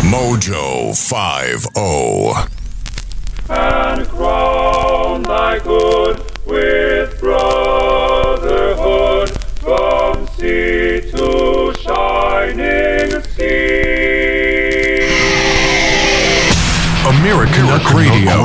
Mojo 50. And crown thy good with brotherhood from sea to shining sea. American Radio.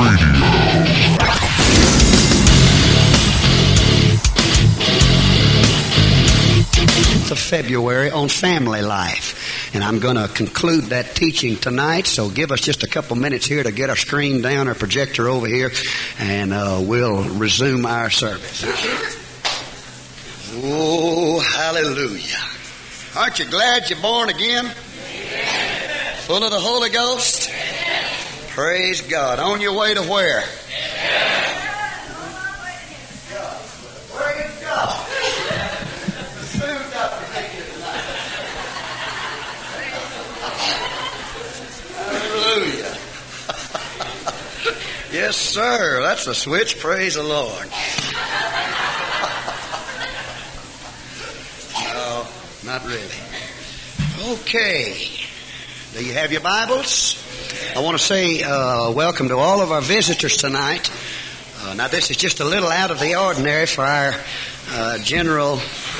Of February on family life, and I'm going to conclude that teaching tonight, so give us just a couple minutes here to get our screen down, our projector over here, and we'll resume our service. Oh, hallelujah. Aren't you glad you're born again? Full of the Holy Ghost? Praise God. On your way to where? Praise God. Hallelujah. Yes, sir. That's the switch. Praise the Lord. No, not really. Okay. Do you have your Bibles? I want to say welcome to all of our visitors tonight. Now, this is just a little out of the ordinary for our general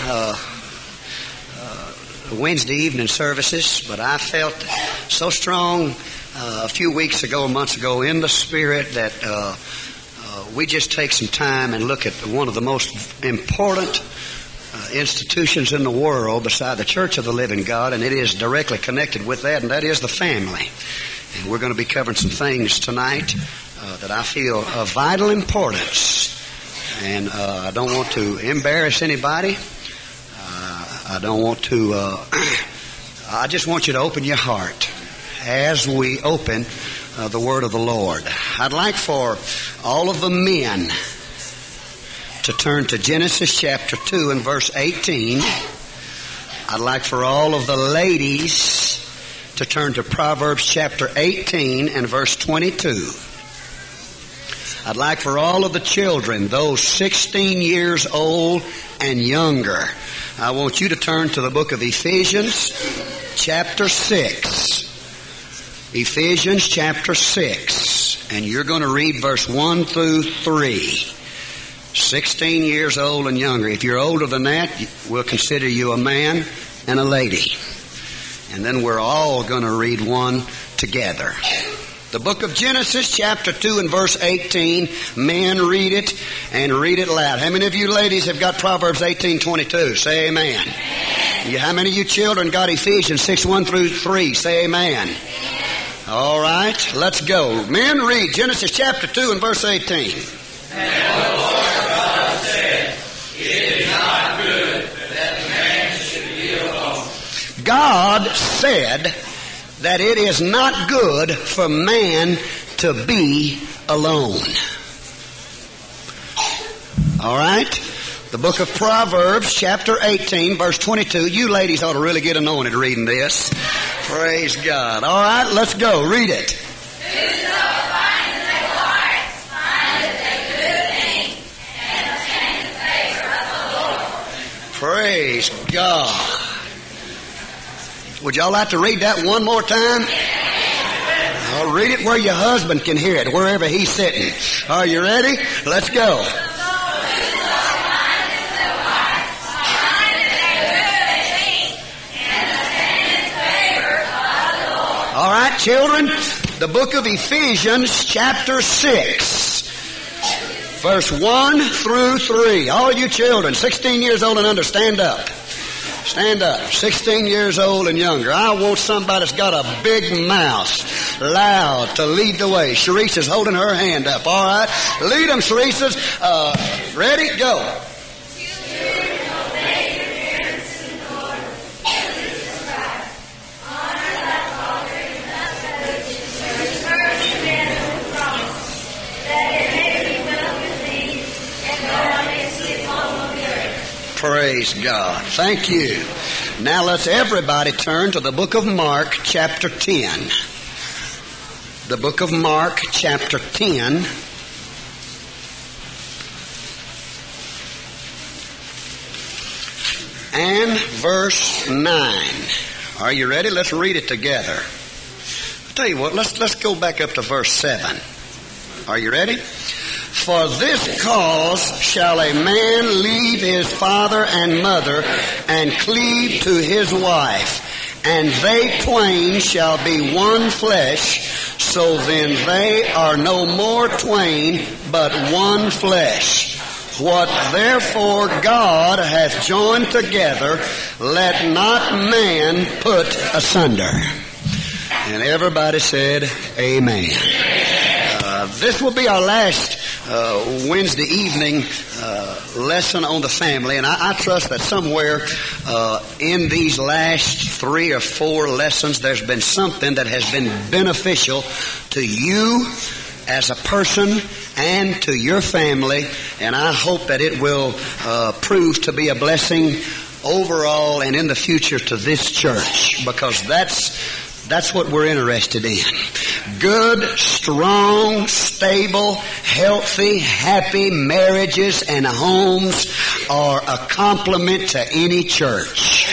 Wednesday evening services, but I felt so strong a few weeks ago, months ago, in the Spirit that we just take some time and look at one of the most important institutions in the world beside the Church of the Living God, and it is directly connected with that, and that is the family. And we're going to be covering some things tonight that I feel of vital importance, and I don't want to embarrass anybody. I don't want to, I just want you to open your heart as we open the Word of the Lord. I'd like for all of the men to turn to Genesis chapter 2 and verse 18. I'd like for all of the ladies to turn to Proverbs chapter 18 and verse 22. I'd like for all of the children, those 16 years old and younger, I want you to turn to the book of Ephesians, chapter 6. Ephesians, chapter 6. And you're going to read verse 1 through 3. 16 years old and younger. If you're older than that, we'll consider you a man and a lady. And then we're all going to read one together. The book of Genesis, chapter 2 and verse 18. Men, read it and read it loud. How many of you ladies have got Proverbs 18:22? Say amen. Amen. How many of you children got Ephesians 6:1 through 3? Say amen. Amen. All right, let's go. Men, read Genesis chapter 2 and verse 18. And the Lord God said, it is not good that the man should be alone. God said that it is not good for man to be alone. All right? The book of Proverbs, chapter 18, verse 22. You ladies ought to really get anointed reading this. Praise God. All right, let's go. Read it. Whoso finds a wife findeth a good thing, and obtaineth favor of the Lord. Praise God. Would y'all like to read that one more time? I'll read it where your husband can hear it, wherever he's sitting. Are you ready? Let's go. All right, children, the book of Ephesians, chapter 6, verse 1 through 3. All you children, 16 years old and under, stand up. Stand up. 16 years old and younger. I want somebody that's got a big mouth, loud, to lead the way. Sharice's holding her hand up. All right. Lead them, Sharice's. Ready? Go. Praise God. Thank you. Now let's everybody turn to the book of Mark, chapter 10. The book of Mark, chapter 10. And verse 9. Are you ready? Let's read it together. Tell you what, let's go back up to verse 7. Are you ready? For this cause shall a man leave his father and mother and cleave to his wife, and they twain shall be one flesh. So then they are no more twain, but one flesh. What therefore God hath joined together, let not man put asunder. And everybody said, Amen. This will be our last Wednesday evening lesson on the family, and I trust that somewhere in these last 3 or 4 lessons there's been something that has been beneficial to you as a person and to your family, and I hope that it will prove to be a blessing overall and in the future to this church, because that's what we're interested in. Good, strong, stable, healthy, happy marriages and homes are a compliment to any church.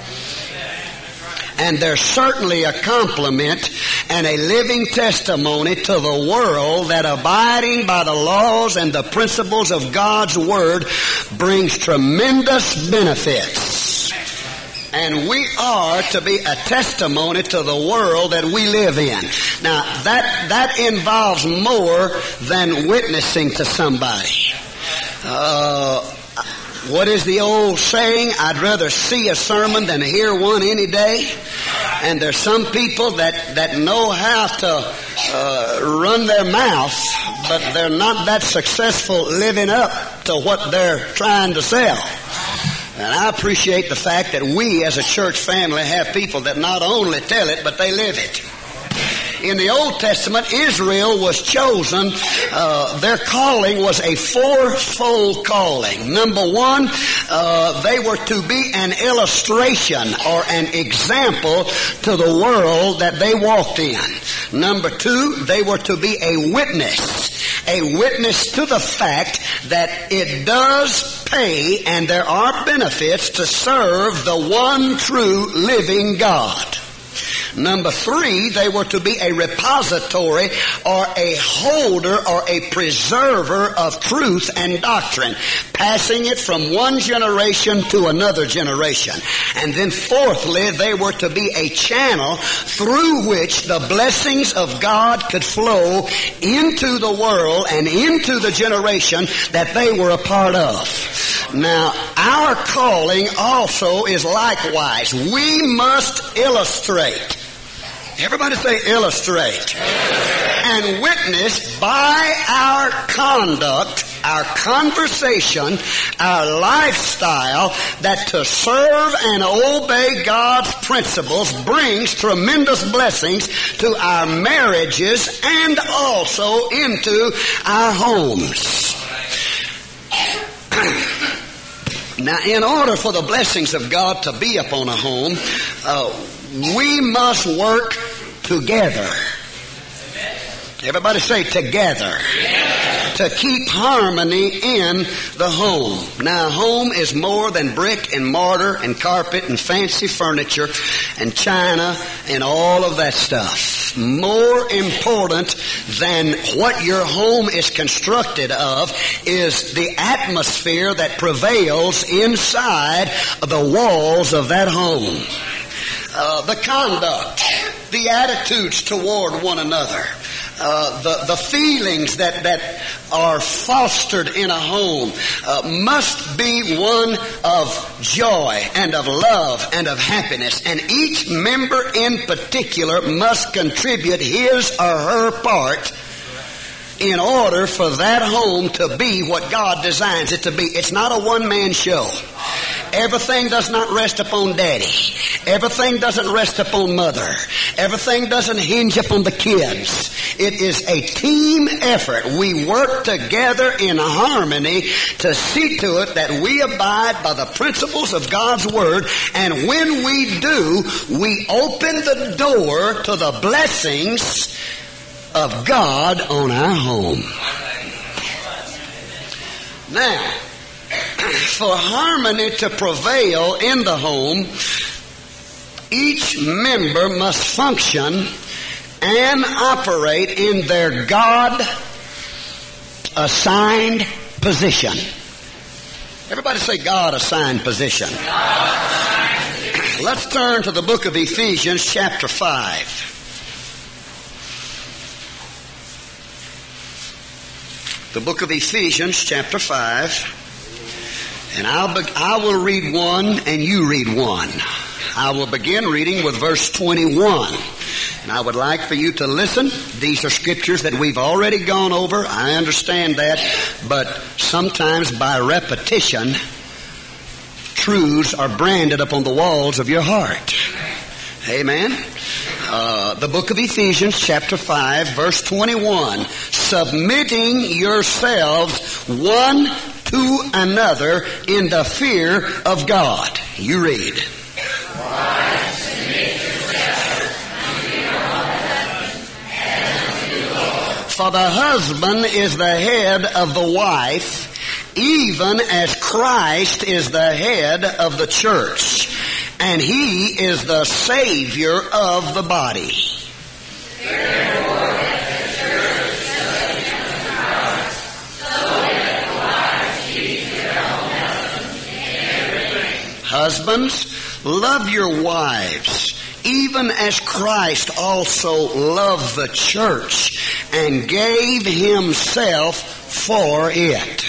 And they're certainly a compliment and a living testimony to the world that abiding by the laws and the principles of God's Word brings tremendous benefits. And we are to be a testimony to the world that we live in. Now, that involves more than witnessing to somebody. What is the old saying? I'd rather see a sermon than hear one any day. And there's some people that know how to run their mouth, but they're not that successful living up to what they're trying to sell. And I appreciate the fact that we as a church family have people that not only tell it, but they live it. In the Old Testament, Israel was chosen. Their calling was a fourfold calling. Number one, they were to be an illustration or an example to the world that they walked in. Number two, they were to be a witness to the fact that it does pay and there are benefits to serve the one true living God. Number three, they were to be a repository or a holder or a preserver of truth and doctrine, passing it from one generation to another generation. And then fourthly, they were to be a channel through which the blessings of God could flow into the world and into the generation that they were a part of. Now, our calling also is likewise. We must illustrate. Everybody say illustrate. And witness by our conduct, our conversation, our lifestyle, that to serve and obey God's principles brings tremendous blessings to our marriages and also into our homes. Now, in order for the blessings of God to be upon a home, we must work together. Everybody say together. To keep harmony in the home. Now, a home is more than brick and mortar and carpet and fancy furniture and china and all of that stuff. More important than what your home is constructed of is the atmosphere that prevails inside the walls of that home. The conduct, the attitudes toward one another, the feelings that are fostered in a home must be one of joy and of love and of happiness. And each member in particular must contribute his or her part in order for that home to be what God designs it to be. It's not a one-man show. Everything does not rest upon daddy. Everything doesn't rest upon mother. Everything doesn't hinge upon the kids. It is a team effort. We work together in harmony to see to it that we abide by the principles of God's Word. And when we do, we open the door to the blessings of God on our home. Now, for harmony to prevail in the home, each member must function and operate in their God-assigned position. Everybody say God-assigned position. Let's turn to the book of Ephesians chapter 5. The book of Ephesians chapter 5. And I will read one and you read one. I will begin reading with verse 21. And I would like for you to listen. These are scriptures that we've already gone over. I understand that. But sometimes by repetition, truths are branded upon the walls of your heart. Amen. The book of Ephesians chapter 5 verse 21. Submitting yourselves one to another in the fear of God. You read. For the husband is the head of the wife, even as Christ is the head of the church, and he is the Savior of the body. Husbands, love your wives, even as Christ also loved the church and gave himself for it.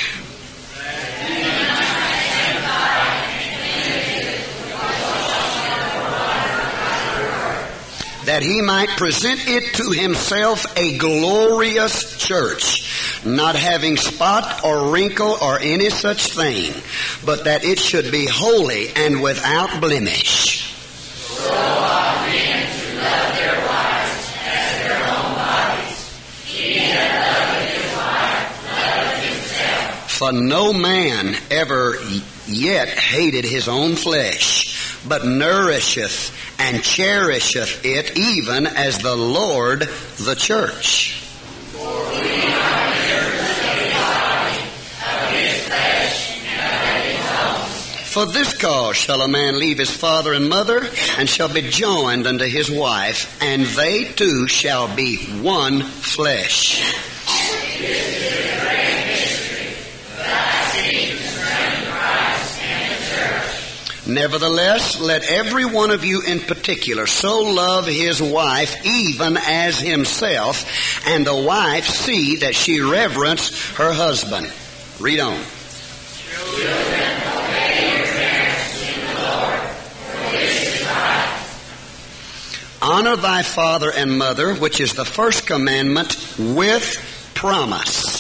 That he might present it to himself a glorious church, not having spot or wrinkle or any such thing, but that it should be holy and without blemish. So ought men to love their wives as their own bodies. He that loveth his wife loveth himself. For no man ever yet hated his own flesh, but nourisheth and cherisheth it, even as the Lord the church. For we are members of his body, of his flesh, and of his bones. For this cause shall a man leave his father and mother, and shall be joined unto his wife, and they two shall be one flesh. This is a great mystery, but I see concerning Christ and the church. Nevertheless, let every one of you in particular so love his wife even as himself, and the wife see that she reverence her husband. Read on. Children, obey your parents in the Lord, for this is right. Honor thy father and mother, which is the first commandment, with promise.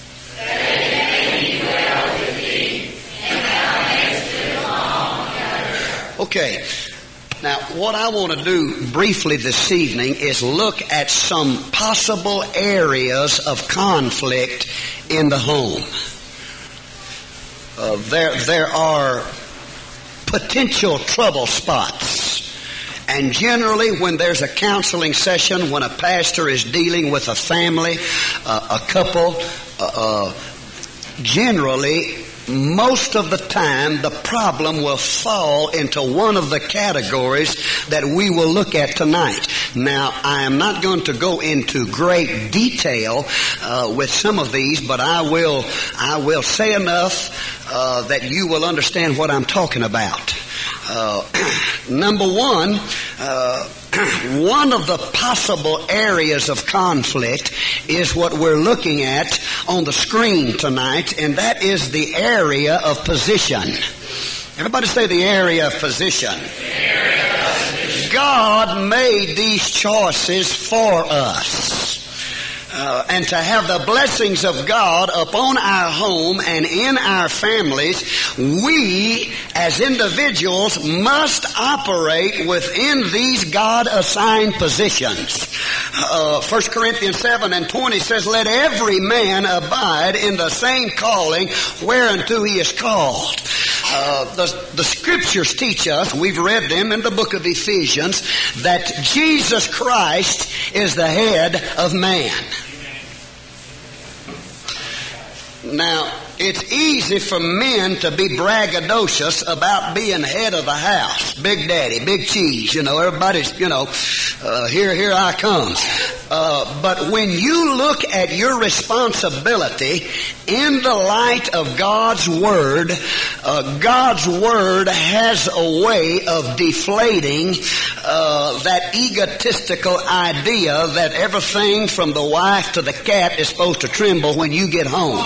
Okay, now what I want to do briefly this evening is look at some possible areas of conflict in the home. There are potential trouble spots. And generally when there's a counseling session, when a pastor is dealing with a family, a couple, generally most of the time, the problem will fall into one of the categories that we will look at tonight. Now, I am not going to go into great detail with some of these, but I will say enough that you will understand what I'm talking about. Number one, one of the possible areas of conflict is what we're looking at on the screen tonight, and that is the area of position. Everybody say the area of position. God made these choices for us. And to have the blessings of God upon our home and in our families, we as individuals must operate within these God-assigned positions. 1 Corinthians 7:20 says, let every man abide in the same calling whereunto he is called. The scriptures teach us, we've read them in the book of Ephesians, that Jesus Christ is the head of man. Now, it's easy for men to be braggadocious about being head of the house. Big daddy, big cheese, everybody's, here I come. But when you look at your responsibility in the light of God's Word has a way of deflating that egotistical idea that everything from the wife to the cat is supposed to tremble when you get home.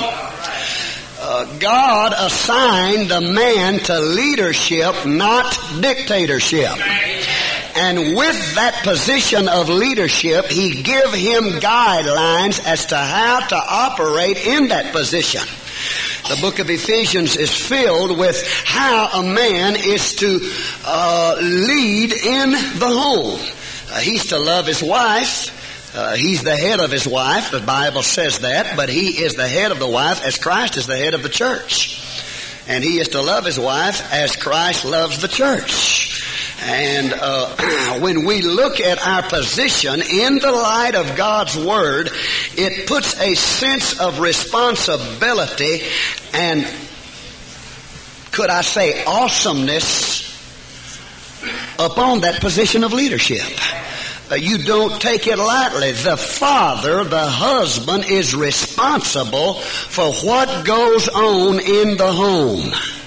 God assigned the man to leadership, not dictatorship. And with that position of leadership, He give him guidelines as to how to operate in that position. The book of Ephesians is filled with how a man is to lead in the home. He's to love his wife. He's the head of his wife. The Bible says that. But he is the head of the wife as Christ is the head of the church. And he is to love his wife as Christ loves the church. And when we look at our position in the light of God's Word, it puts a sense of responsibility and, could I say, awesomeness upon that position of leadership. You don't take it lightly. The father, the husband, is responsible for what goes on in the home.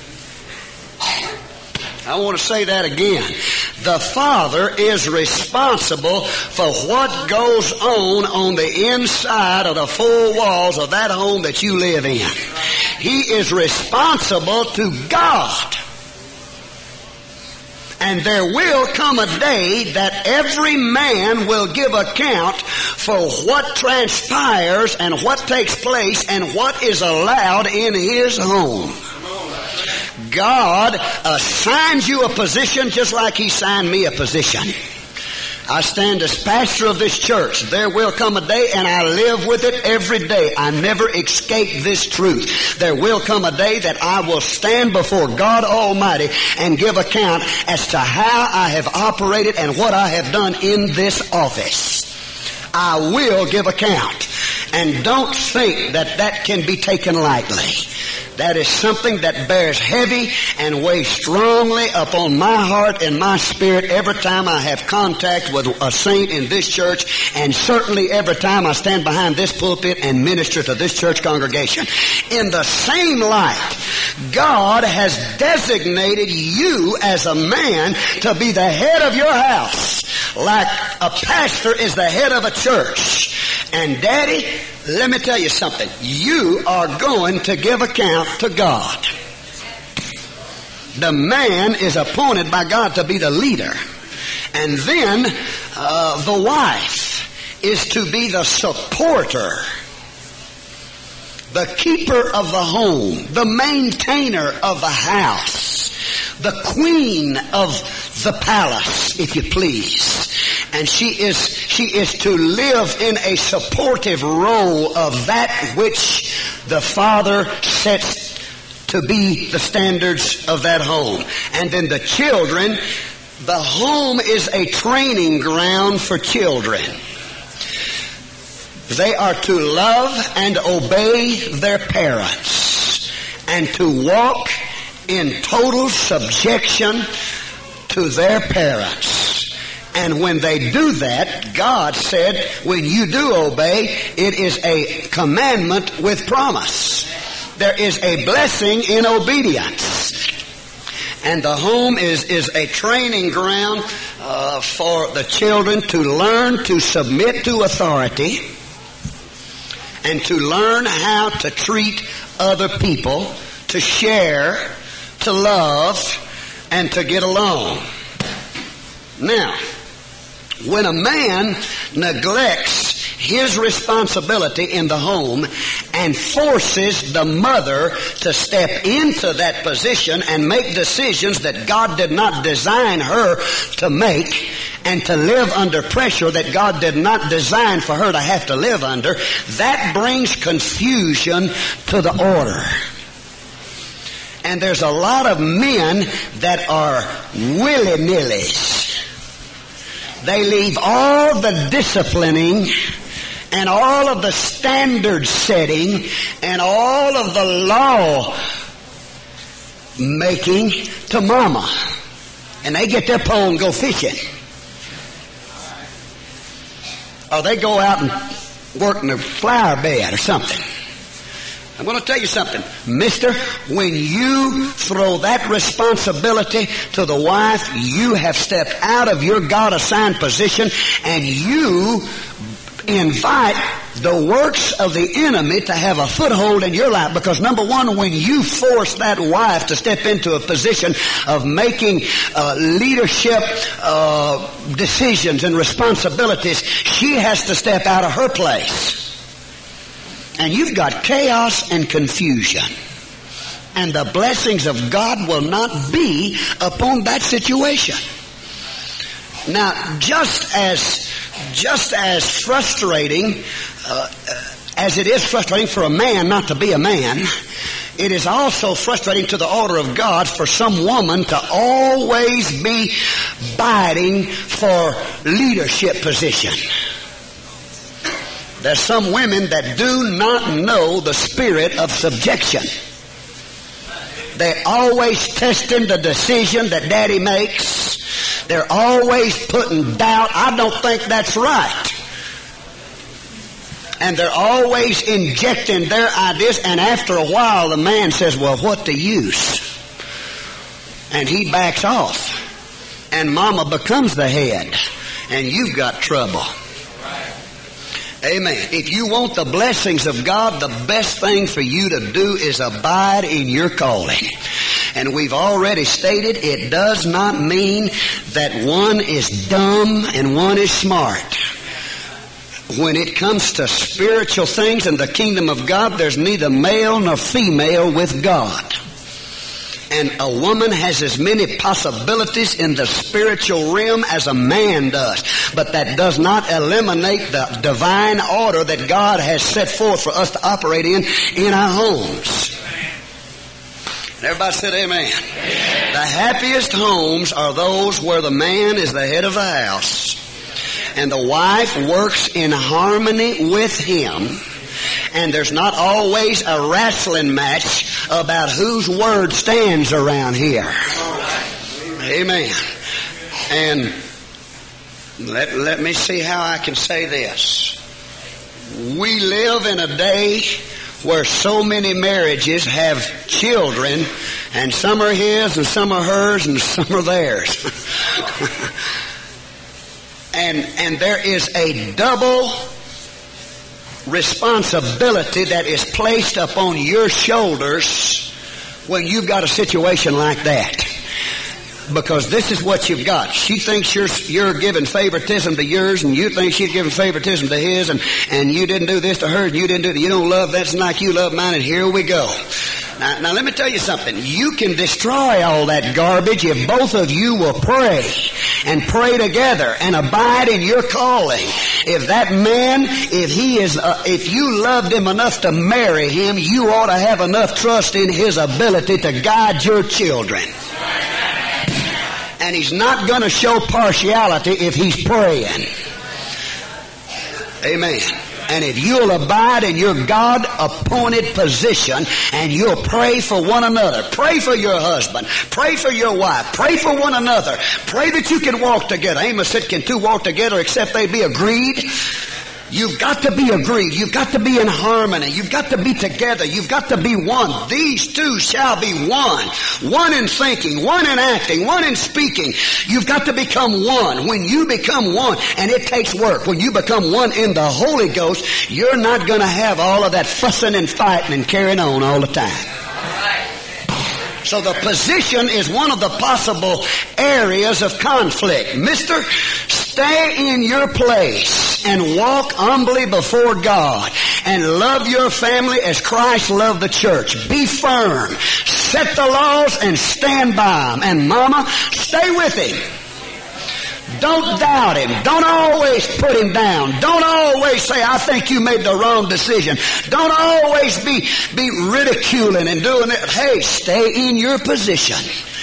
I want to say that again. The father is responsible for what goes on the inside of the four walls of that home that you live in. He is responsible to God. And there will come a day that every man will give account for what transpires and what takes place and what is allowed in his home. God assigns you a position just like He signed me a position. I stand as pastor of this church. There will come a day, and I live with it every day. I never escape this truth. There will come a day that I will stand before God Almighty and give account as to how I have operated and what I have done in this office. I will give account. And don't think that that can be taken lightly. That is something that bears heavy and weighs strongly upon my heart and my spirit every time I have contact with a saint in this church, and certainly every time I stand behind this pulpit and minister to this church congregation. In the same light, God has designated you as a man to be the head of your house, like a pastor is the head of a church. And Daddy, let me tell you something. You are going to give account to God. The man is appointed by God to be the leader. And then the wife is to be the supporter, the keeper of the home, the maintainer of the house, the queen of the palace, if you please. And she is to live in a supportive role of that which the father sets to be the standards of that home. And then the children, the home is a training ground for children. They are to love and obey their parents and to walk in total subjection to their parents. And when they do that, God said, when you do obey, it is a commandment with promise. There is a blessing in obedience. And the home is a training ground for the children to learn to submit to authority and to learn how to treat other people, to share, to love, and to get along. Now, when a man neglects his responsibility in the home and forces the mother to step into that position and make decisions that God did not design her to make, and to live under pressure that God did not design for her to have to live under, that brings confusion to the order. And there's a lot of men that are willy-nillys. They leave all the disciplining and all of the standard setting and all of the law making to mama. And they get their pole and go fishing. Or they go out and work in a flower bed or something. I'm going to tell you something, mister. When you throw that responsibility to the wife, you have stepped out of your God-assigned position, and you invite the works of the enemy to have a foothold in your life. Because number one, when you force that wife to step into a position of making leadership decisions and responsibilities, she has to step out of her place. And you've got chaos and confusion. And the blessings of God will not be upon that situation. Now, just as frustrating as it is frustrating for a man not to be a man, it is also frustrating to the order of God for some woman to always be biting for leadership position. There's some women that do not know the spirit of subjection. They're always testing the decision that daddy makes. They're always putting doubt. I don't think that's right. And they're always injecting their ideas. And after a while, the man says, well, what the use? And he backs off. And mama becomes the head. And you've got trouble. Amen. If you want the blessings of God, the best thing for you to do is abide in your calling. And we've already stated it does not mean that one is dumb and one is smart. When it comes to spiritual things in the kingdom of God, there's neither male nor female with God. And a woman has as many possibilities in the spiritual realm as a man does. But that does not eliminate the divine order that God has set forth for us to operate in our homes. And everybody said amen. Amen. The happiest homes are those where the man is the head of the house and the wife works in harmony with him. And there's not always a wrestling match about whose word stands around here. Amen. And let me see how I can say this. We live in a day where so many marriages have children, and some are his and some are hers and some are theirs. and there is a double responsibility that is placed upon your shoulders when you've got a situation like that. Because this is what you've got. She thinks you're giving favoritism to yours, and you think she's giving favoritism to his, and you didn't do this to her, and you didn't do that. You don't love that's like you love mine, and here we go. Now let me tell you something. You can destroy all that garbage if both of you will pray and pray together and abide in your calling. If that man, if you loved him enough to marry him, you ought to have enough trust in his ability to guide your children. And he's not going to show partiality if he's praying. Amen. And if you'll abide in your God-appointed position and you'll pray for one another, pray for your husband, pray for your wife, pray for one another, pray that you can walk together. Amos said, can two walk together except they be agreed? You've got to be agreed. You've got to be in harmony. You've got to be together. You've got to be one. These two shall be one. One in thinking, one in acting, one in speaking. You've got to become one. When you become one, and it takes work, when you become one in the Holy Ghost, you're not going to have all of that fussing and fighting and carrying on all the time. So the position is one of the possible areas of conflict. Mister, stay in your place and walk humbly before God and love your family as Christ loved the church. Be firm. Set the laws and stand by them. And mama, stay with him. Don't doubt him. Don't always put him down. Don't always say, I think you made the wrong decision. Don't always be ridiculing and doing it. Hey, stay in your position.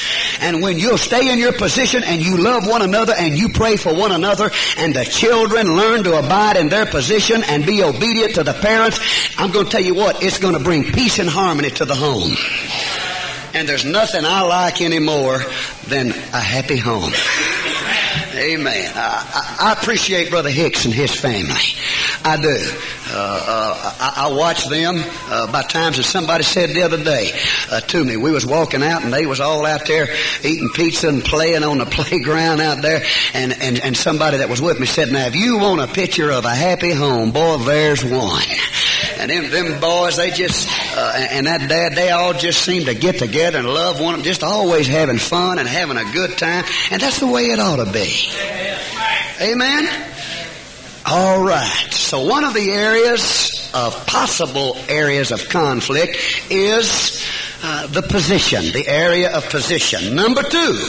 And when you'll stay in your position and you love one another and you pray for one another and the children learn to abide in their position and be obedient to the parents, I'm going to tell you what, it's going to bring peace and harmony to the home. And there's nothing I like any more than a happy home. Amen. I appreciate Brother Hicks and his family. I do. I watch them by times, as somebody said the other day to me. We was walking out and they was all out there eating pizza and playing on the playground out there. And somebody that was with me said, now if you want a picture of a happy home, boy, there's one. And them boys, they just, and that dad, they all just seem to get together and love one another, just always having fun and having a good time. And that's the way it ought to be. Amen? All right. So one of the areas of possible areas of conflict is the position, the area of position. Number 2.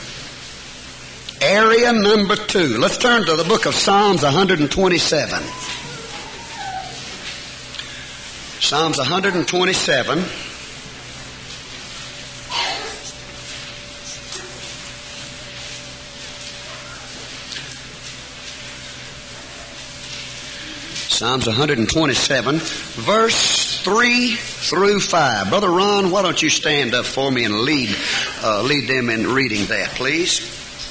Area number 2. Let's turn to the book of Psalms 127. Psalms 127. Psalms 127, verse 3 through 5. Brother Ron, why don't you stand up for me and lead them in reading that, please?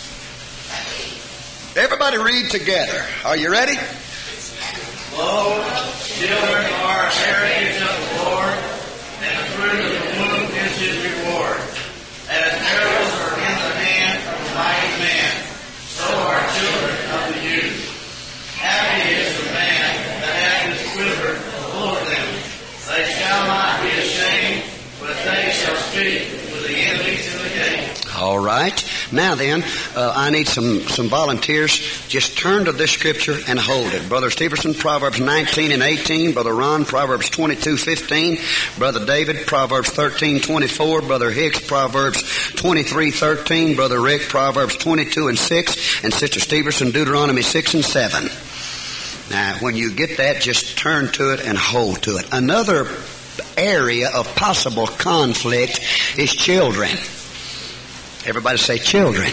Everybody read together. Are you ready? Lo, children are a heritage of the Lord, and the fruit of the womb is his reward. As arrows are in the hand of a mighty man, so are children of the youth. Happy is the man that hath his quiver full of them. They shall not be ashamed, but they shall speak with the enemies in the gate. All right. Now then, I need some volunteers. Just turn to this scripture and hold it. Brother Stevenson, Proverbs 19 and 18. Brother Ron, Proverbs 22:15. Brother David, Proverbs 13:24. Brother Hicks, Proverbs 23:13. Brother Rick, Proverbs 22 and 6. And Sister Stevenson, Deuteronomy 6 and 7. Now, when you get that, just turn to it and hold to it. Another area of possible conflict is children. Everybody say children.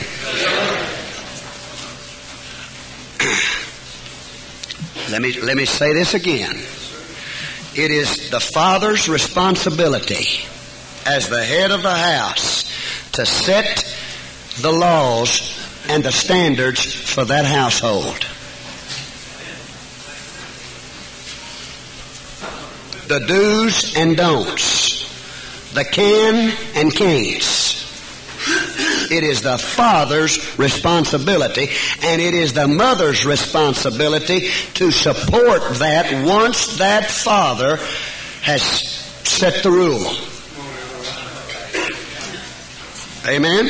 Let me say this again. It is the father's responsibility as the head of the house to set the laws and the standards for that household. The do's and don'ts. The can and can'ts. It is the father's responsibility, and it is the mother's responsibility to support that once that father has set the rule. Amen?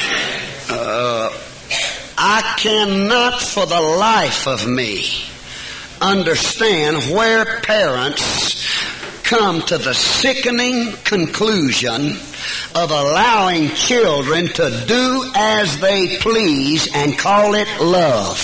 I cannot for the life of me understand where parents come to the sickening conclusion of allowing children to do as they please and call it love.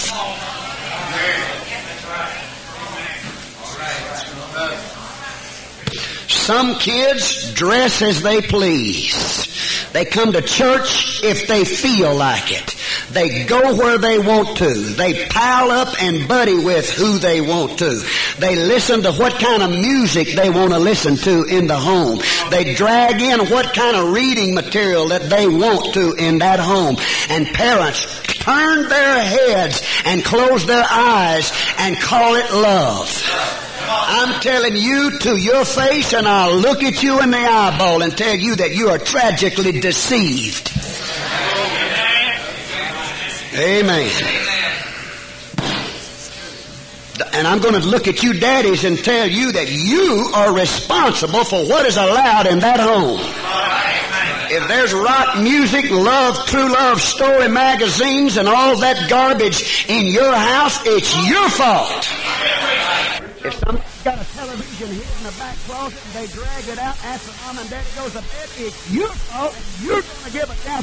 Some kids dress as they please. They come to church if they feel like it. They go where they want to. They pile up and buddy with who they want to. They listen to what kind of music they want to listen to in the home. They drag in what kind of reading material that they want to in that home. And parents turn their heads and close their eyes and call it love. I'm telling you to your face, and I'll look at you in the eyeball and tell you that you are tragically deceived. Amen. And I'm going to look at you daddies and tell you that you are responsible for what is allowed in that home. If there's rock music, love, true love story magazines, and all that garbage in your house, it's your fault. If somebody's got a television hid in the back closet and they drag it out after mom and dad goes to bed, it's your fault, and you're going to give account.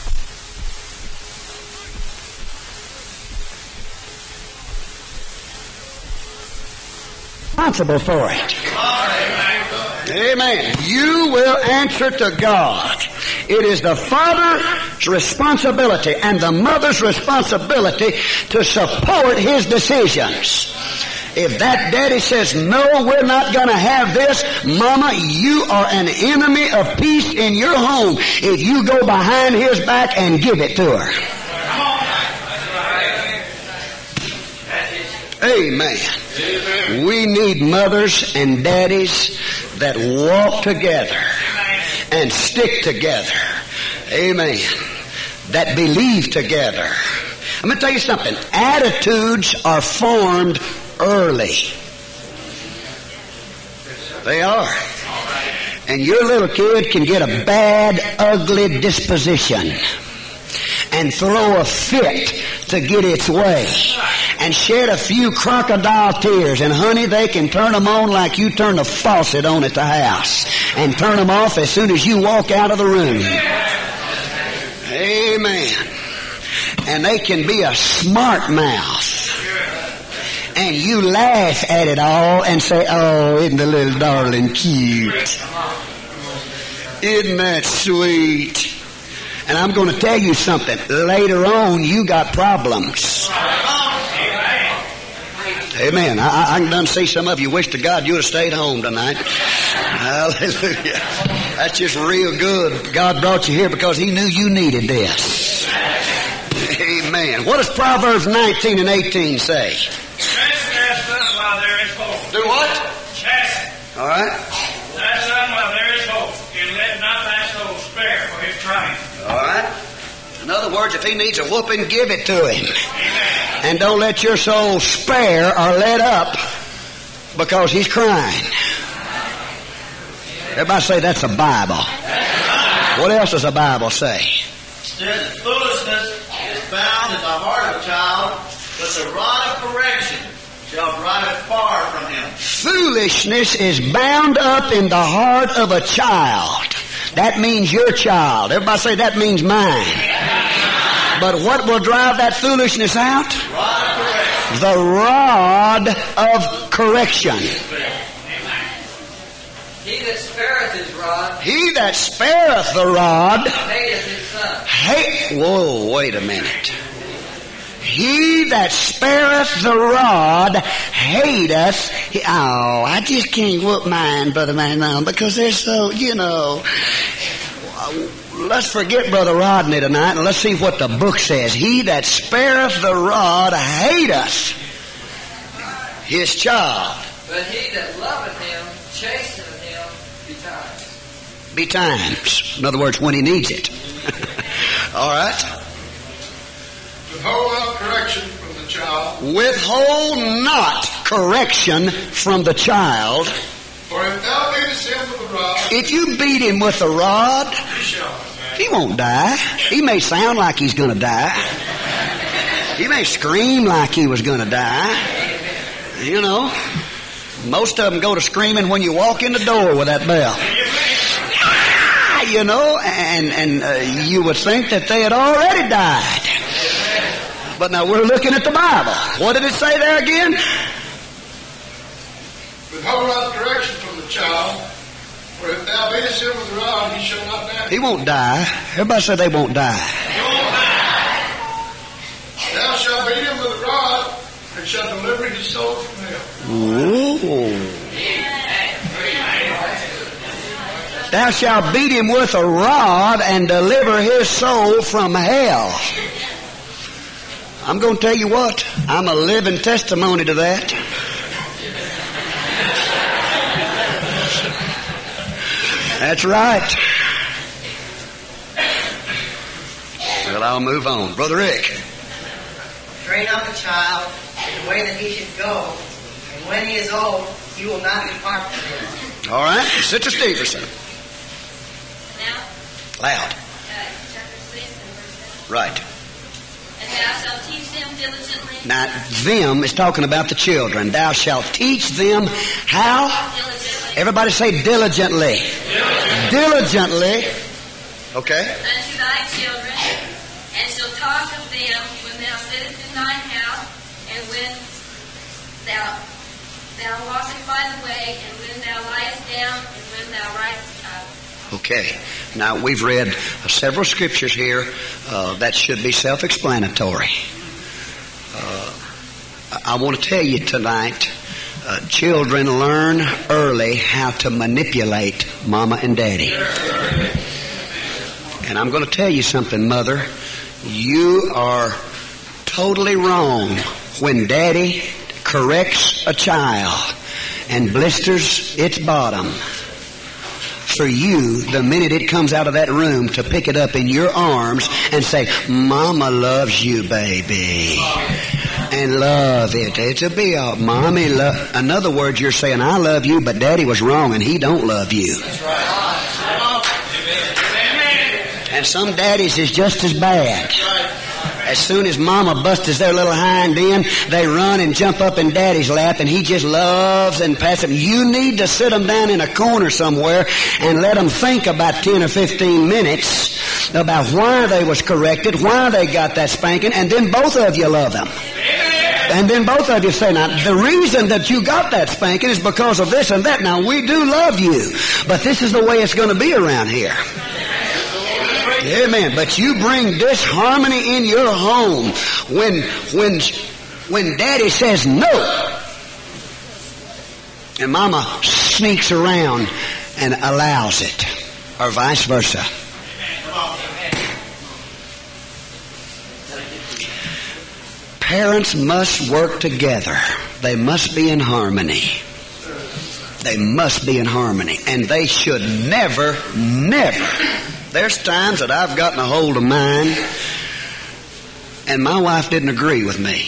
Responsible for it. Amen. You will answer to God It is the father's responsibility and the mother's responsibility to support his decisions. If that daddy says, no, we're not going to have this, mama, you are an enemy of peace in your home if you go behind his back and give it to her. Amen. We need mothers and daddies that walk together and stick together. Amen. That believe together. I'm going to tell you something. Attitudes are formed early. They are. And your little kid can get a bad, ugly disposition and throw a fit to get its way and shed a few crocodile tears. And honey, they can turn them on like you turn a faucet on at the house and turn them off as soon as you walk out of the room. Amen. And they can be a smart mouth. And you laugh at it all and say, oh, isn't the little darling cute? Isn't that sweet? And I'm going to tell you something. Later on, you got problems. Amen. I can done see some of you wish to God you would have stayed home tonight. Hallelujah. That's just real good. God brought you here because He knew you needed this. Amen. What does Proverbs 19 and 18 say? Chasten thy son while there is hope. Do what? Chasten All right. thy son while there is hope, and let not thy soul spare for his crying. All right. In other words, if he needs a whooping, give it to him. Amen. And don't let your soul spare or let up because he's crying. Everybody say that's a Bible. What else does the Bible say? It says foolishness is bound in the heart of a child, but the rod of correction shall drive it far from him. Foolishness is bound up in the heart of a child. That means your child. Everybody say that means mine. But what will drive that foolishness out? The rod of correction. He that spareth his rod, He that spareth the rod, hateth his son. whoa, wait a minute. He that spareth the rod hateth. I just can't whoop mine, Brother Man, because they're so, Let's forget Brother Rodney tonight and let's see what the book says. He that spareth the rod hateth his child. But he that loveth him chasteneth him betimes. Betimes. In other words, when he needs it. All right. Withhold not correction from the child. Withhold not correction from the child. For if thou beatest him with a rod, If you beat him with a rod, he shall not. he won't die. He may sound like he's going to die. He may scream like he was going to die. Most of them go to screaming when you walk in the door with that bell. And you would think that they had already died. But now we're looking at the Bible. What did it say there again? Withhold not correction from the child. For if thou beatest him with a rod, he shall not die. He won't die. Everybody say they won't die. Thou shalt beat him with a rod, and shalt deliver his soul from hell. Ooh. Thou shalt beat him with a rod and deliver his soul from hell. I'm going to tell you what. I'm a living testimony to that. That's right. Well, I'll move on. Brother Rick. Train up a child in the way that he should go, and when he is old, he will not depart from him. All right. Sister Stevenson. Now, Loud. chapter 6 and verse 7. Right. And thou shalt teach them diligently. Now, them is talking about the children. Thou shalt teach them how? Diligently. Everybody say diligently. Diligently. Okay. Unto thy children, and shall talk of them when thou sittest in thine house, and when thou walkest by the way, and when thou liest down, and when thou risest up. Okay. Now, we've read several scriptures here that should be self-explanatory. I want to tell you tonight, children learn early how to manipulate Mama and Daddy. And I'm going to tell you something, Mother. You are totally wrong when Daddy corrects a child and blisters its bottom for you the minute it comes out of that room to pick it up in your arms and say, Mama loves you, baby. And love it. It's a be all. Mommy love. In other words, you're saying, I love you, but Daddy was wrong and he don't love you. That's right. And some daddies is just as bad. As soon as Mama busts their little hind end, they run and jump up in Daddy's lap, and he just loves and pats them. You need to sit them down in a corner somewhere and let them think about 10 or 15 minutes about why they was corrected, why they got that spanking, and then both of you love them. And then both of you say, now, the reason that you got that spanking is because of this and that. Now, we do love you, but this is the way it's going to be around here. Amen. But you bring disharmony in your home when Daddy says no, and Mama sneaks around and allows it, or vice versa. Parents must work together. They must be in harmony. They must be in harmony. And they should never, there's times that I've gotten a hold of mine and my wife didn't agree with me.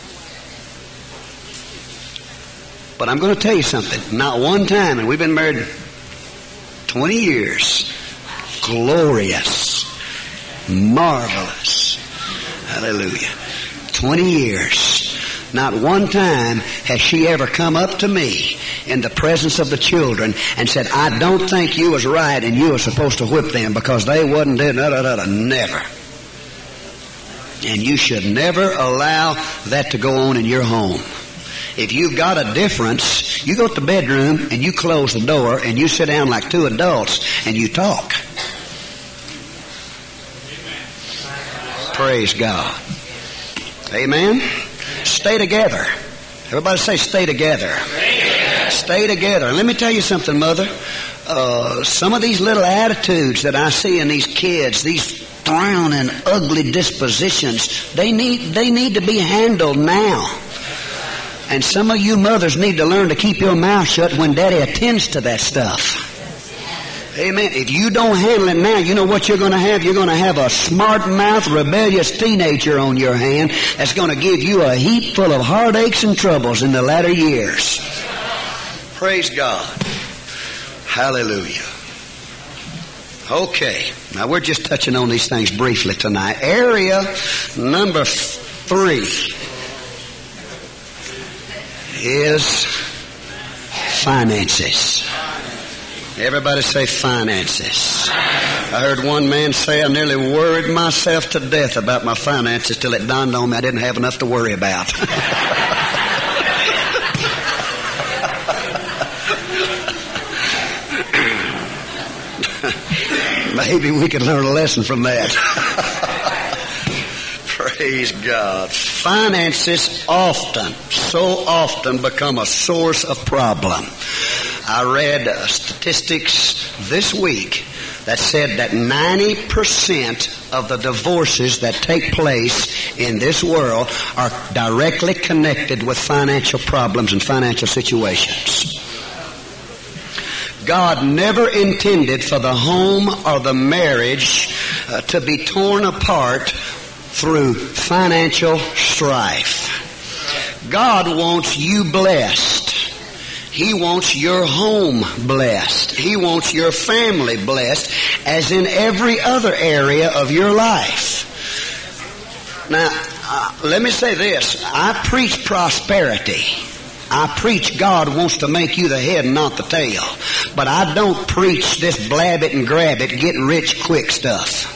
But I'm going to tell you something. Not one time, and we've been married 20 years. Glorious. Marvelous. Hallelujah. 20 years. Not one time has she ever come up to me in the presence of the children and said, I don't think you was right and you were supposed to whip them because they wasn't there. Never. And you should never allow that to go on in your home. If you've got a difference, you go to the bedroom and you close the door and you sit down like two adults and you talk. Praise God. Amen. Stay together. Everybody say stay together. Stay together. And let me tell you something, Mother. Some of these little attitudes that I see in these kids, these frown and ugly dispositions, they need to be handled now. And some of you mothers need to learn to keep your mouth shut when Daddy attends to that stuff. Amen. If you don't handle it now, you know what you're going to have? You're going to have a smart-mouthed, rebellious teenager on your hand that's going to give you a heap full of heartaches and troubles in the latter years. Praise God. Hallelujah. Okay. Now, we're just touching on these things briefly tonight. Area number 3 is finances. Everybody say finances. I heard one man say, I nearly worried myself to death about my finances till it dawned on me I didn't have enough to worry about. Maybe we could learn a lesson from that. Praise God. Finances so often become a source of problem. I read statistics this week that said that 90% of the divorces that take place in this world are directly connected with financial problems and financial situations. God never intended for the home or the marriage to be torn apart through financial strife. God wants you blessed. He wants your home blessed. He wants your family blessed, as in every other area of your life. Now, let me say this. I preach prosperity. I preach God wants to make you the head and not the tail. But I don't preach this blab it and grab it, get rich quick stuff.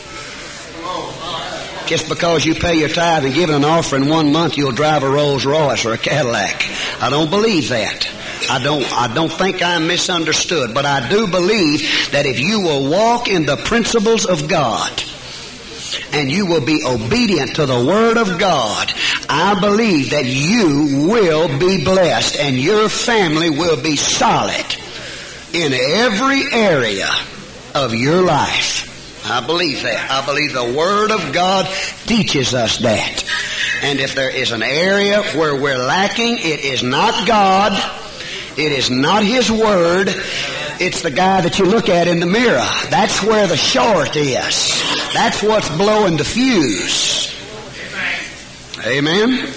Just because you pay your tithe and give an offering 1 month, you'll drive a Rolls Royce or a Cadillac. I don't believe that. I don't think I'm misunderstood, but I do believe that if you will walk in the principles of God and you will be obedient to the Word of God, I believe that you will be blessed and your family will be solid in every area of your life. I believe that. I believe the Word of God teaches us that. And if there is an area where we're lacking, it is not God. It is not His Word. It's the guy that you look at in the mirror. That's where the short is. That's what's blowing the fuse. Amen.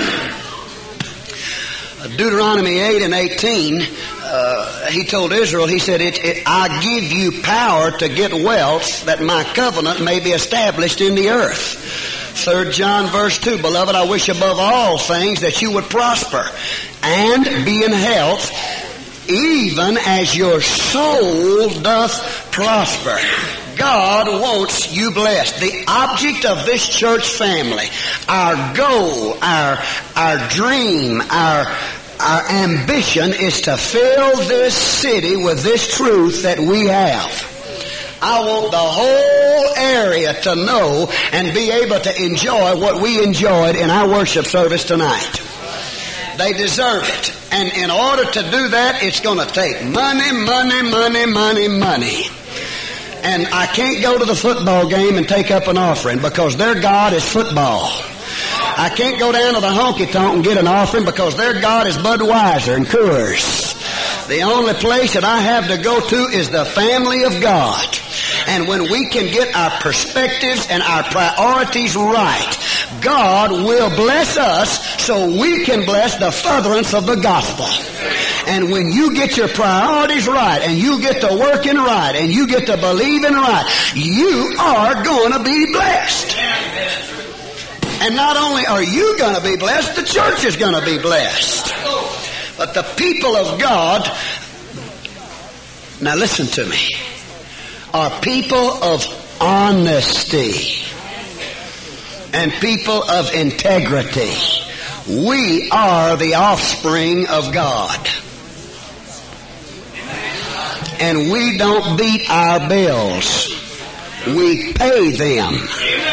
Deuteronomy 8 and 18, he told Israel, he said, I give you power to get wealth that my covenant may be established in the earth. 3 John verse 2, Beloved, I wish above all things that you would prosper and be in health, even as your soul doth prosper. God wants you blessed. The object of this church family, our goal, our dream, our ambition is to fill this city with this truth that we have. I want the whole area to know and be able to enjoy what we enjoyed in our worship service tonight. They deserve it. And in order to do that, it's going to take money. And I can't go to the football game and take up an offering because their God is football. I can't go down to the honky-tonk and get an offering because their God is Budweiser and Coors. The only place that I have to go to is the family of God. And when we can get our perspectives and our priorities right, God will bless us so we can bless the furtherance of the gospel. And when you get your priorities right, and you get to working right, and you get to believing right, you are going to be blessed. And not only are you going to be blessed, the church is going to be blessed. But the people of God, now listen to me, are people of honesty and people of integrity. We are the offspring of God. And we don't beat our bills. We pay them.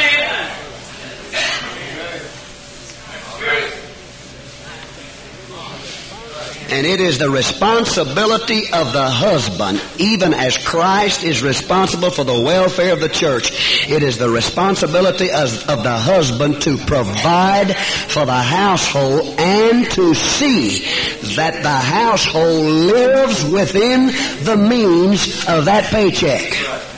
And it is the responsibility of the husband, even as Christ is responsible for the welfare of the church, it is the responsibility of the husband to provide for the household and to see that the household lives within the means of that paycheck.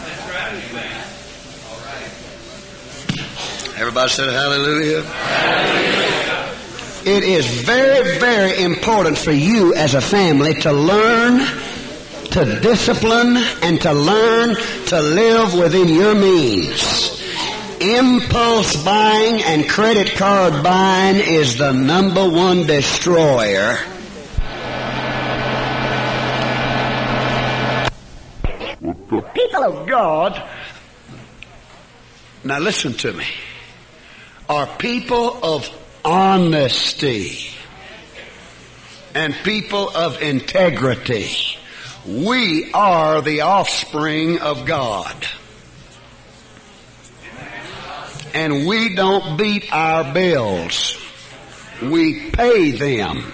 Everybody said hallelujah. Hallelujah. It is very, very important for you as a family to learn to discipline and to learn to live within your means. Impulse buying and credit card buying is the number one destroyer. The people of God, now listen to me, are people of honesty and people of integrity. We are the offspring of God. And we don't beat our bills. We pay them.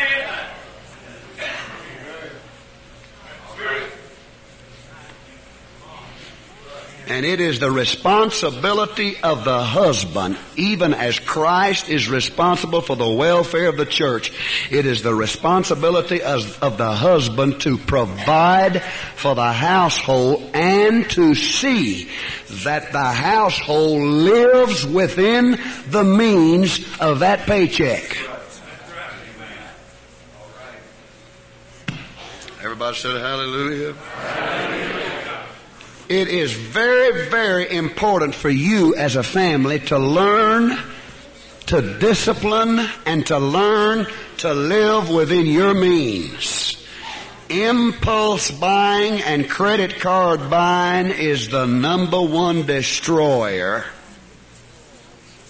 And it is the responsibility of the husband, even as Christ is responsible for the welfare of the church, it is the responsibility of the husband to provide for the household and to see that the household lives within the means of that paycheck. Everybody said hallelujah. Hallelujah. It is very, very important for you as a family to learn to discipline and to learn to live within your means. Impulse buying and credit card buying is the number one destroyer.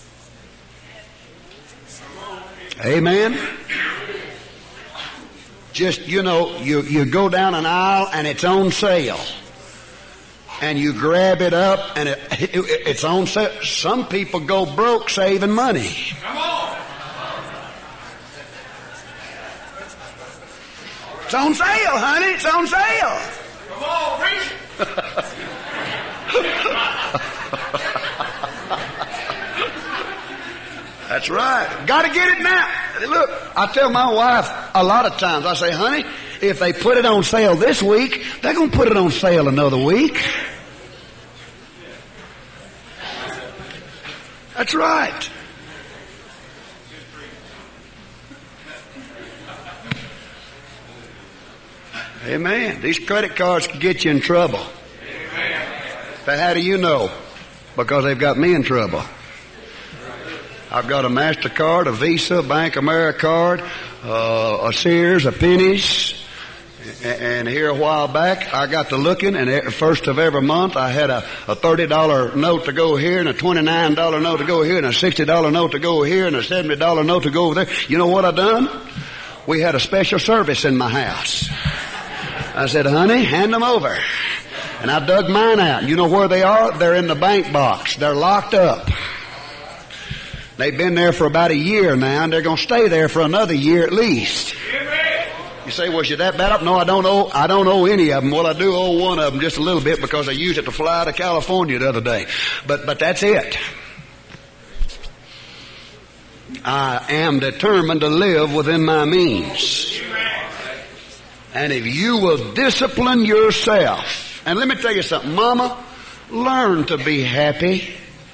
Amen. Just, you go down an aisle and it's on sale. And you grab it up and it's on sale. Some people go broke saving money. Come on. It's on sale, honey. It's on sale. Come on, preach it. That's right. Got to get it now. Look, I tell my wife a lot of times, I say, honey, if they put it on sale this week, they're going to put it on sale another week. That's right. Amen. These credit cards can get you in trouble. But how do you know? Because they've got me in trouble. I've got a MasterCard, a Visa, Bank of America card, a Sears, a Penny's. And here a while back, I got to looking, and first of every month, I had a $30 note to go here, and a $29 note to go here, and a $60 note to go here, and a $70 note to go over there. You know what I done? We had a special service in my house. I said, honey, hand them over. And I dug mine out. You know where they are? They're in the bank box. They're locked up. They've been there for about a year now, and they're going to stay there for another year at least. You say, was you that bad up? No, I don't owe any of them. Well, I do owe one of them just a little bit because I used it to fly to California the other day. But that's it. I am determined to live within my means. And if you will discipline yourself, and let me tell you something, Mama, learn to be happy.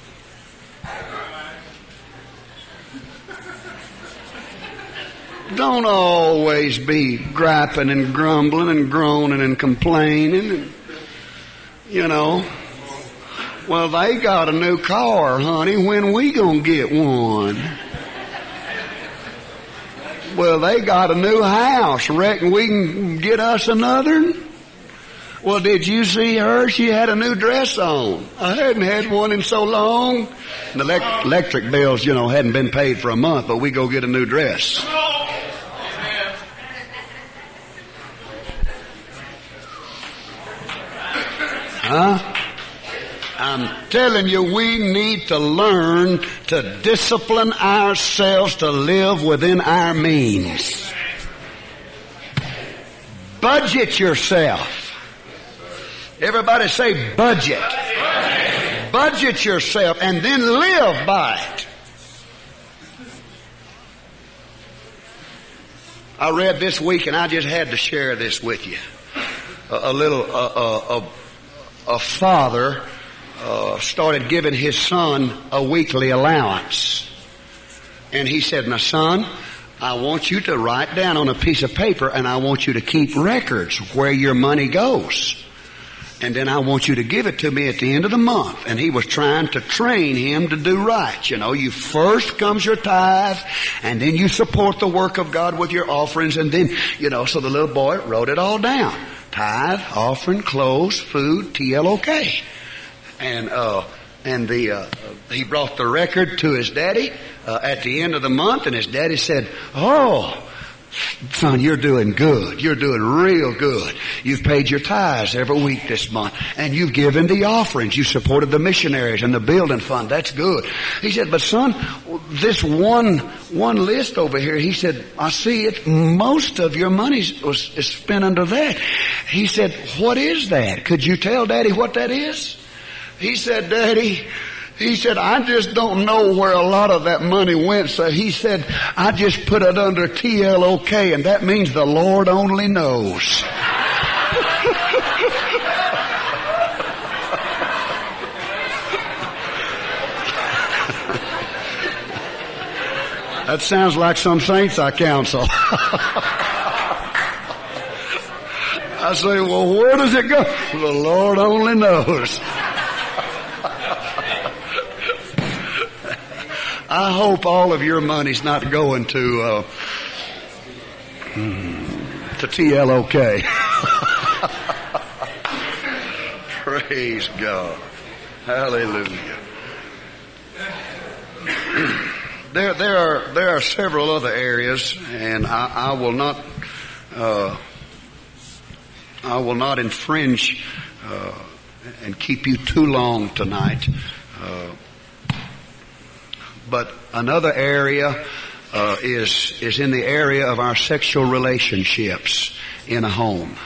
Don't always be griping and grumbling and groaning and complaining and, well, they got a new car, honey. When we gonna get one? Well, they got a new house. Reckon we can get us another? Well, did you see her? She had a new dress on. I hadn't had one in so long. The electric bills, hadn't been paid for a month, but we go get a new dress. Huh? I'm telling you, we need to learn to discipline ourselves to live within our means. Budget yourself. Everybody say budget. Budget yourself and then live by it. I read this week, and I just had to share this with you. A father started giving his son a weekly allowance. And he said, my son, I want you to write down on a piece of paper, and I want you to keep records where your money goes. And then I want you to give it to me at the end of the month. And he was trying to train him to do right. You first comes your tithe, and then you support the work of God with your offerings, and then, so the little boy wrote it all down. Tithe, offering, clothes, food, TLOK. And he brought the record to his daddy at the end of the month, and his daddy said, oh, son, you're doing good. You're doing real good. You've paid your tithes every week this month, and you've given the offerings. You supported the missionaries and the building fund. That's good. He said, but son, this one list over here, he said, I see it. Most of your money is spent under that. He said, what is that? Could you tell Daddy what that is? He said, Daddy, I just don't know where a lot of that money went. So he said, I just put it under TLOK, and that means the Lord only knows. That sounds like some saints I counsel. I say, well, where does it go? The Lord only knows. I hope all of your money's not going to TLOK. Praise God. Hallelujah. There are several other areas, and I will not I will not infringe and keep you too long tonight. But another area is in the area of our sexual relationships in a home.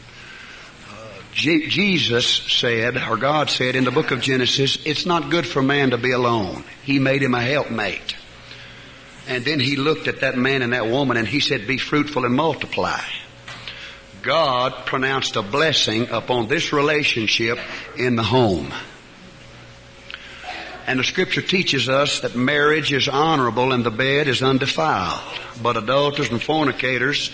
Jesus said, or God said in the book of Genesis, it's not good for man to be alone. He made him a helpmate. And then he looked at that man and that woman and he said, be fruitful and multiply. God pronounced a blessing upon this relationship in the home. And the scripture teaches us that marriage is honorable and the bed is undefiled. But adulterers and fornicators,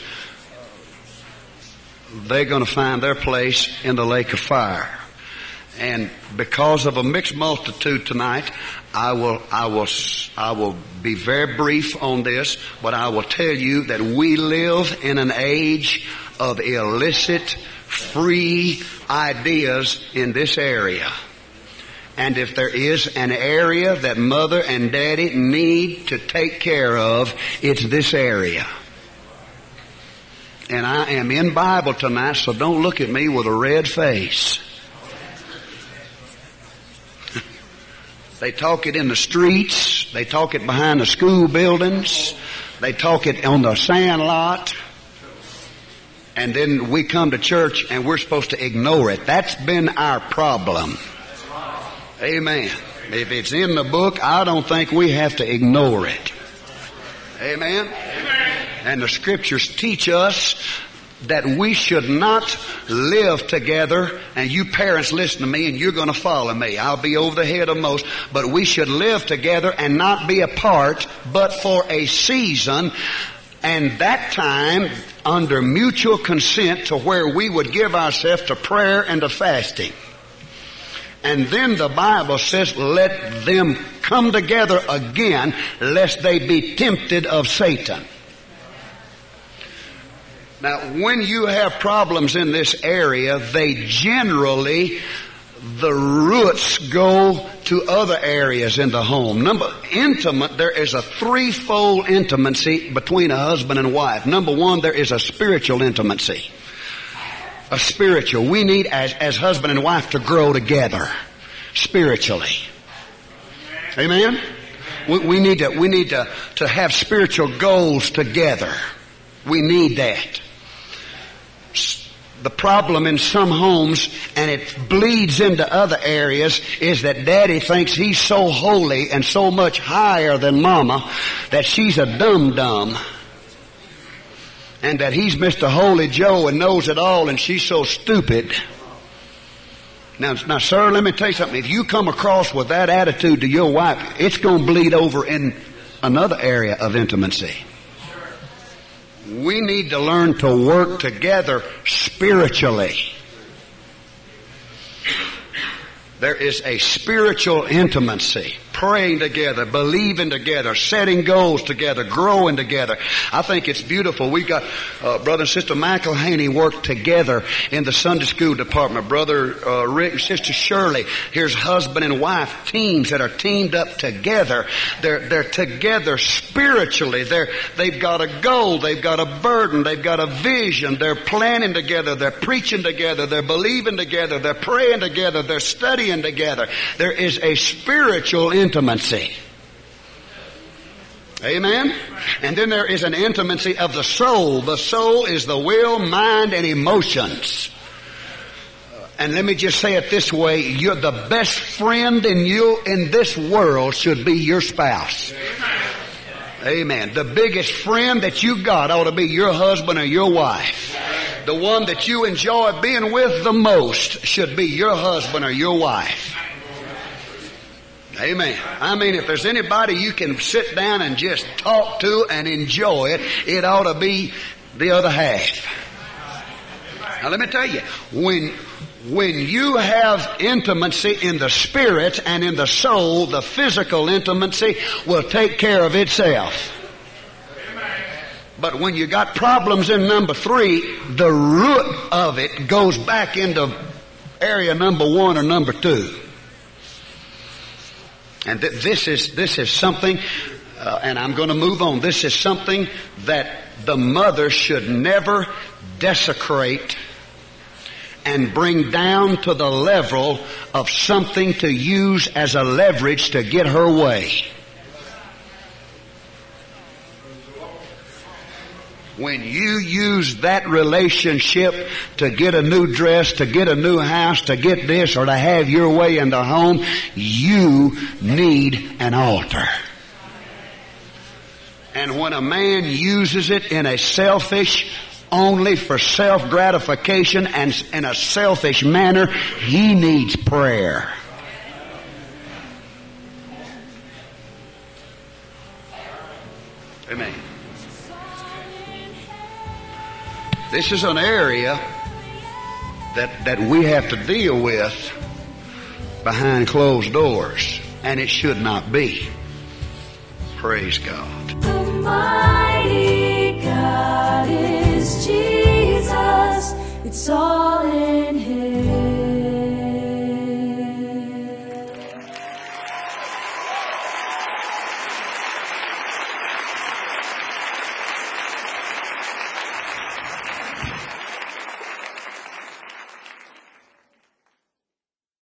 they're going to find their place in the lake of fire. And because of a mixed multitude tonight, I will be very brief on this, but I will tell you that we live in an age of illicit, free ideas in this area. And if there is an area that mother and daddy need to take care of, it's this area. And I am in Bible tonight, so don't look at me with a red face. They talk it in the streets. They talk it behind the school buildings. They talk it on the sand lot. And then we come to church and we're supposed to ignore it. That's been our problem. Amen. If it's in the book, I don't think we have to ignore it. Amen. And the scriptures teach us that we should not live together, and you parents listen to me and you're going to follow me. I'll be over the head of most, but we should live together and not be apart, but for a season, and that time under mutual consent to where we would give ourselves to prayer and to fasting. And then the Bible says, let them come together again, lest they be tempted of Satan. Now, when you have problems in this area, they generally, the roots go to other areas in the home. There is a threefold intimacy between a husband and wife. Number one, there is a spiritual intimacy. A spiritual. We need, as husband and wife, to grow together spiritually. Amen? We need to have spiritual goals together. We need that. The problem in some homes, and it bleeds into other areas, is that daddy thinks he's so holy and so much higher than mama that she's a dum-dum. And that he's Mr. Holy Joe and knows it all and she's so stupid. Now, sir, let me tell you something. If you come across with that attitude to your wife, it's going to bleed over in another area of intimacy. We need to learn to work together spiritually. There is a spiritual intimacy. Praying together, believing together, setting goals together, growing together. I think it's beautiful. We've got Brother and Sister Michael Haney work together in the Sunday school department. Brother Rick and Sister Shirley. Here's husband and wife teams that are teamed up together. They're together spiritually. They've got a goal. They've got a burden. They've got a vision. They're planning together. They're preaching together. They're believing together. They're praying together. They're studying together. There is a spiritual intimacy. Amen? And then there is an intimacy of the soul. The soul is the will, mind, and emotions. And let me just say it this way. You're the best friend in this world should be your spouse. Amen. The biggest friend that you got ought to be your husband or your wife. The one that you enjoy being with the most should be your husband or your wife. Amen. I mean, if there's anybody you can sit down and just talk to and enjoy it, it ought to be the other half. Now let me tell you, when you have intimacy in the spirit and in the soul, the physical intimacy will take care of itself. But when you got problems in number 3, the root of it goes back into area number 1 or number 2. And this is something, and I'm going to move on. This is something that the mother should never desecrate and bring down to the level of something to use as a leverage to get her way. When you use that relationship to get a new dress, to get a new house, to get this, or to have your way in the home, you need an altar. And when a man uses it in a selfish, only for self-gratification and in a selfish manner, he needs prayer. Amen. This is an area that we have to deal with behind closed doors, and it should not be. Praise God. The mighty God is Jesus. It's all in Him.